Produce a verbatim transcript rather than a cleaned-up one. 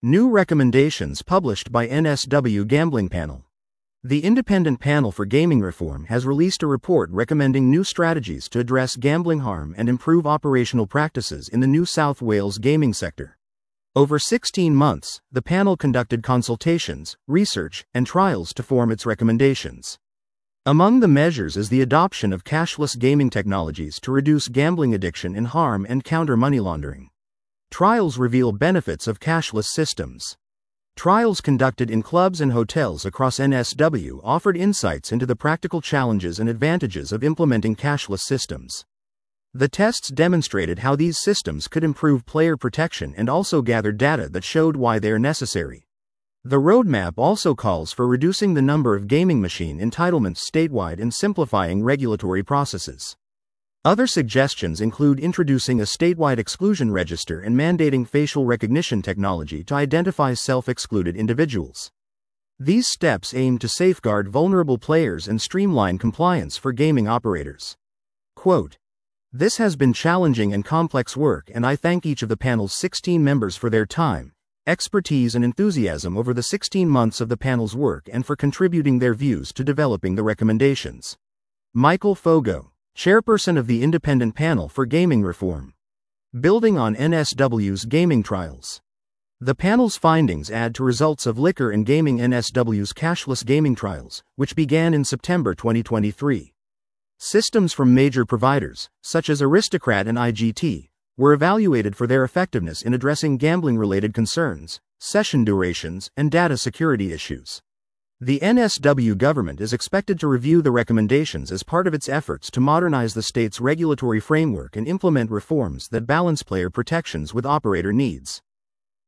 New recommendations published by N S W Gambling Panel. The Independent Panel for Gaming Reform has released a report recommending new strategies to address gambling harm and improve operational practices in the New South Wales gaming sector. Over sixteen months, the panel conducted consultations, research, and trials to form its recommendations. Among the measures is the adoption of cashless gaming technologies to reduce gambling addiction and harm and counter money laundering. Trials reveal benefits of cashless systems. Trials conducted in clubs and hotels across N S W offered insights into the practical challenges and advantages of implementing cashless systems. The tests demonstrated how these systems could improve player protection and also gathered data that showed why they are necessary. The roadmap also calls for reducing the number of gaming machine entitlements statewide and simplifying regulatory processes. Other suggestions include introducing a statewide exclusion register and mandating facial recognition technology to identify self-excluded individuals. These steps aim to safeguard vulnerable players and streamline compliance for gaming operators. Quote, "This has been challenging and complex work, and I thank each of the panel's sixteen members for their time, expertise and enthusiasm over the sixteen months of the panel's work and for contributing their views to developing the recommendations." Michael Fogo, Chairperson of the Independent Panel for Gaming Reform. Building on N S W's gaming trials. The panel's findings add to results of Liquor and Gaming N S W's cashless gaming trials, which began in September twenty twenty-three. Systems from major providers, such as Aristocrat and I G T, were evaluated for their effectiveness in addressing gambling-related concerns, session durations, and data security issues. The N S W government is expected to review the recommendations as part of its efforts to modernize the state's regulatory framework and implement reforms that balance player protections with operator needs.